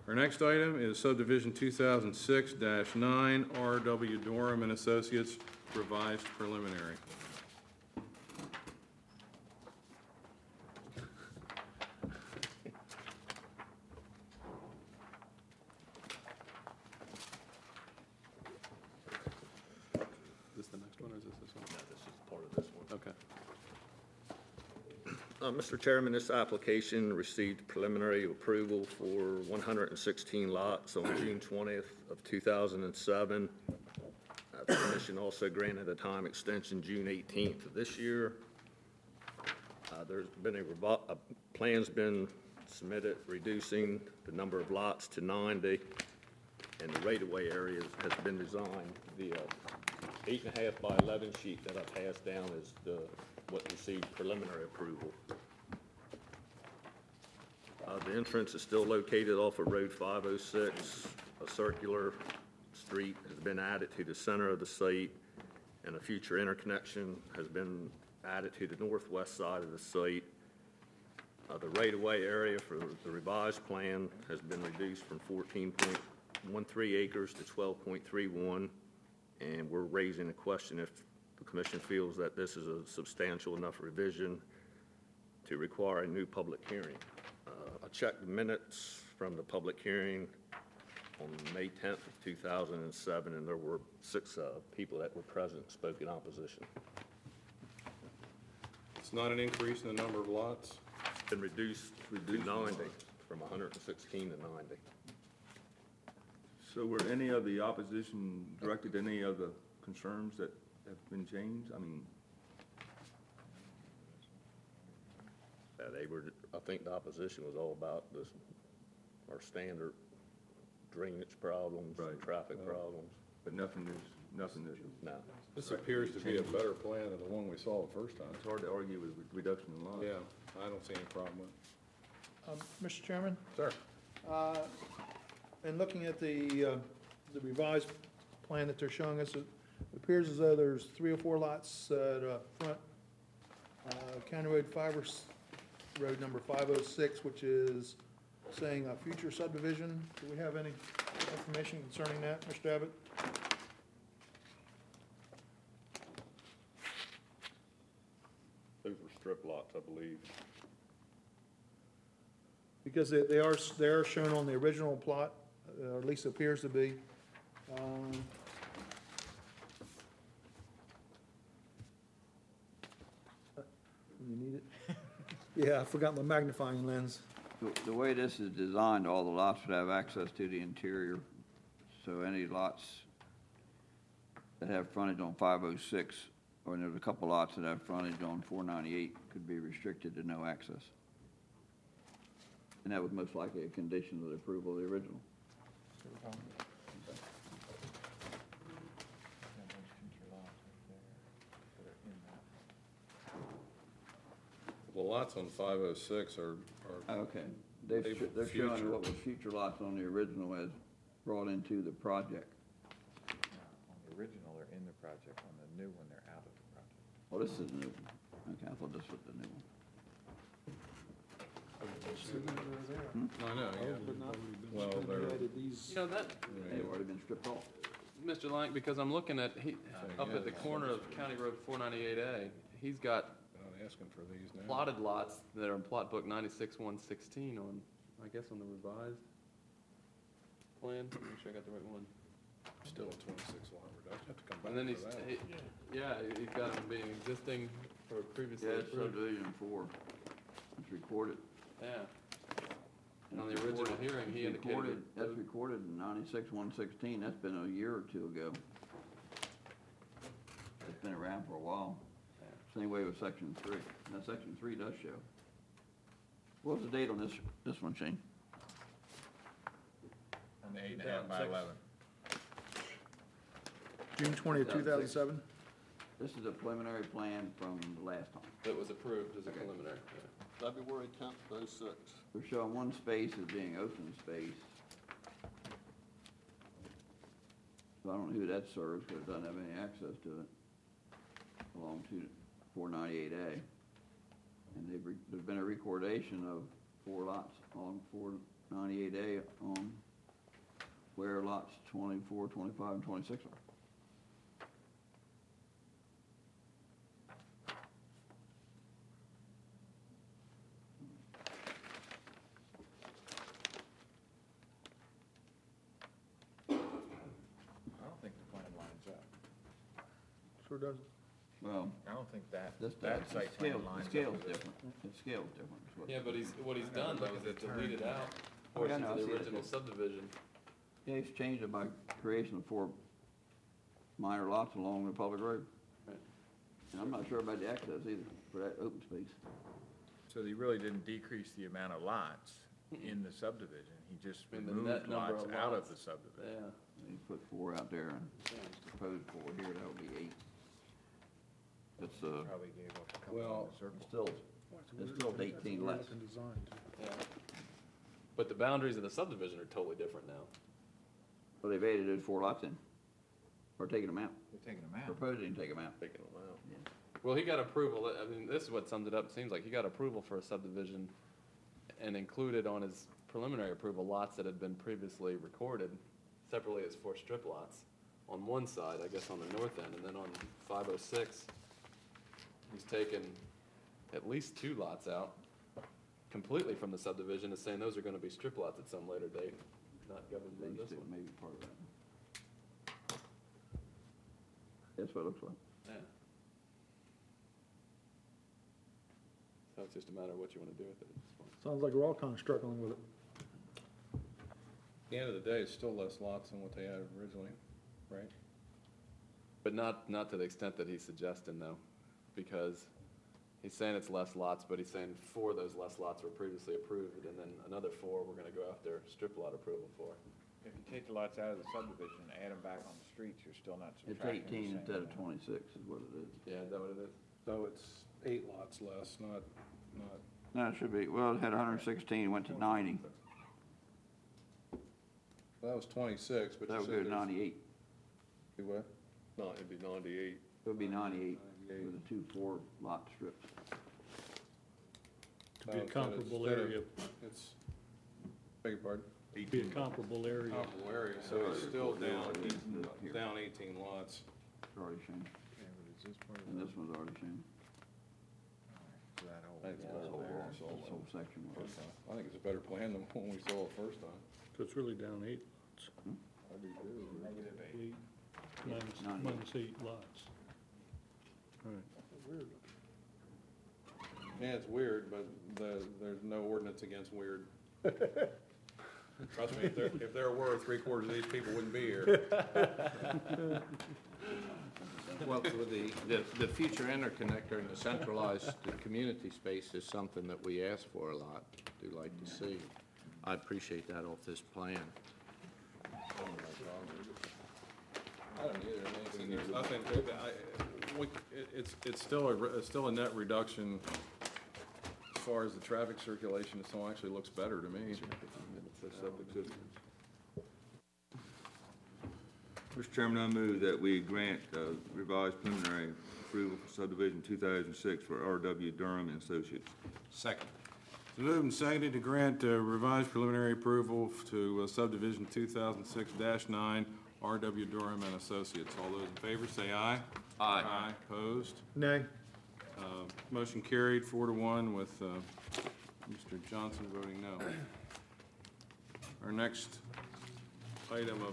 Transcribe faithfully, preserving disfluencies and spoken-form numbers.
Our next item is subdivision two thousand six dash nine, R W Durham and Associates, revised preliminary. Is this the next one, or is this this one? No, this is part of this one. Okay. Uh, Mister Chairman, this application received preliminary approval for one hundred sixteen lots on June twentieth of two thousand seven. Uh, The commission also granted a time extension June eighteenth of this year. Uh, There's been a, revo- a plan's been submitted reducing the number of lots to ninety, and the right-of-way area has been designed. The uh, eight and a half by eleven sheet that I passed down is the, what received preliminary approval. Uh, the entrance is still located off of Road five oh six. A circular street has been added to the center of the site, and a future interconnection has been added to the northwest side of the site. Uh, the right-of-way area for the revised plan has been reduced from fourteen point one three acres to twelve point three one. And we're raising a question if the commission feels that this is a substantial enough revision to require a new public hearing. Uh, I checked the minutes from the public hearing on May tenth of two thousand seven, and there were six uh, people that were present spoke in opposition. It's not an increase in the number of lots. It's been reduced to ninety, from one hundred sixteen to ninety. So were any of the opposition directed any of the concerns that have been changed? I mean, Uh, they were, I think the opposition was all about this, our standard drainage problems, Right. traffic Uh, problems. but nothing is, nothing is, No. This appears to be a better plan than the one we saw the first time. it's hard to argue with re- reduction in lots. Yeah, I don't see any problem with it. Um, Mister Chairman, Sir? uh, in looking at the, uh, the revised plan that they're showing us, it appears as though there's three or four lots at, uh, front, uh, County Road five or, s- road number five oh six, which is saying a future subdivision. Do we have any information concerning that, Mister Abbott? Those were strip lots, I believe. Because they, they are, they are shown on the original plot, uh, or at least appears to be. Um, You need it? Yeah, I forgot my magnifying lens. The, the way this is designed, all the lots would have access to the interior. So any lots that have frontage on five oh six, or there's a couple lots that have frontage on four ninety-eight, could be restricted to no access. And that was most likely a condition of the approval of the original. The lots on five oh six are, are, Okay, they've, They sh- were they're showing future. what was future lots on the original as brought into the project. On the original, they're in the project. On the new one, they're out of the project. Oh, this is the new one. Okay, I thought this was the new one. I know, yeah. Well, they're, You know, that, They've already been stripped off. Mister Lang, because I'm looking at, he, up at the corner of County Road four ninety-eight A, he's got not asking for these now. plotted lots that are in plot book ninety-six one sixteen on, I guess on the revised plan. Make sure I got the right one. Still a twenty-six lot reduction. Have to come And then back he's, for that. he- yeah, he's got them being existing for previously Yeah, it's approved. subdivision four. It's recorded. Yeah. And on the original hearing, he It's indicated. recorded- that- That's recorded in ninety-six one sixteen, that's been a year or two ago. It's been around for a while. Same way with section three. Now, section three does show. What was the date on this, this one, Shane? On the eight and a half by eleven. June twentieth, two thousand seven? This is a preliminary plan from the last time. That was approved as a Okay. preliminary. yeah. February tenth, oh six. They're showing one space as being open space. So I don't know who that serves, because it doesn't have any access to it, along to four ninety-eight A. And they've, re- there's been a recordation of four lots on four ninety-eight A on lots twenty-four, twenty-five, and twenty-six are. I don't think the plan lines up. Sure doesn't. Well, I don't think that, this, that the site scale, plan the lines up. scale's with this. different. The scale's different. is what- Yeah, but he's, what he's done though is he's deleted out Oh, yeah, portions no, of I the see it. original subdivision. Yeah, he's changed it by creation of four minor lots along the public road. Right. And I'm not sure about the access either for that open space. So he really didn't decrease the amount of lots in the subdivision, he just I mean, the removed net number lots of out of lots. the subdivision. Yeah. He put four out there and proposed four here, that would be eight. It's, uh, Probably gave up a couple Well, on the circle. still, it's still eighteen less. Yeah. But the boundaries of the subdivision are totally different now. But they've added those four lots in, or taking them out, They're taking them out. proposing to take them out. Taking them out. Well, he got approval, I mean, this is what sums it up, it seems like, he got approval for a subdivision and included on his preliminary approval lots that had been previously recorded separately as four strip lots on one side, I guess on the north end, and then on five oh six, he's taken at least two lots out completely from the subdivision, and saying those are gonna be strip lots at some later date, not governed by These this two one. may be part of that. That's what it looks like. Yeah. So it's just a matter of what you wanna do with it at this point. Sounds like we're all kind of struggling with it. At the end of the day, it's still less lots than what they had originally, right? But not, not to the extent that he's suggesting though, because he's saying it's less lots, but he's saying four of those less lots were previously approved, and then another four we're gonna go after strip lot approval for. If you take the lots out of the subdivision and add them back on the streets, you're still not It's subtracting the eighteen same instead of amount. twenty-six is what it is. Yeah, is that what it is? So it's eight lots less, not, not, No, it should be, well, it had hundred and sixteen, went to ninety. well, that was twenty-six, but That you would said go to there's. ninety-eight. Do what? No, it'd be ninety-eight. It would be ninety-eight ninety-eight. with the two four lot strips. To be Oh, a so comparable instead of- area, It's, beg your pardon? be a comparable area. Comparable area, so it's still down, Here. down eighteen lots. It's already shown, Yeah, but is this part of and the, this one's already shown. so that whole. Thanks, yeah, Bill. so Whole there. wall, This whole section. was. I think it's a better plan than when we saw it first time. So it's really down eight, I do too. Negative eight. eight, minus, Ninety. minus eight lots. Yeah, it's weird, but the, there's no ordinance against weird. Trust me, if there, if there were, three quarters of these people wouldn't be here. Well, with the, the, the future interconnector and the centralized community space is something that we ask for a lot, do like to see. I appreciate that off this plan. I don't either, I mean, there's nothing, I, we, it- it's, it's still a, re- it's still a net reduction as far as the traffic circulation, it still actually looks better to me. Mister Chairman, I move that we grant uh, revised preliminary approval for subdivision two thousand six for R W Durham and Associates. Second. It's moved and seconded to grant uh, revised preliminary approval to uh, subdivision two thousand six dash nine, R W Durham and Associates. All those in favor, say aye. Aye. Aye, opposed. Nay. Uh, Motion carried, four to one, with uh, Mister Johnson voting no. Our next item of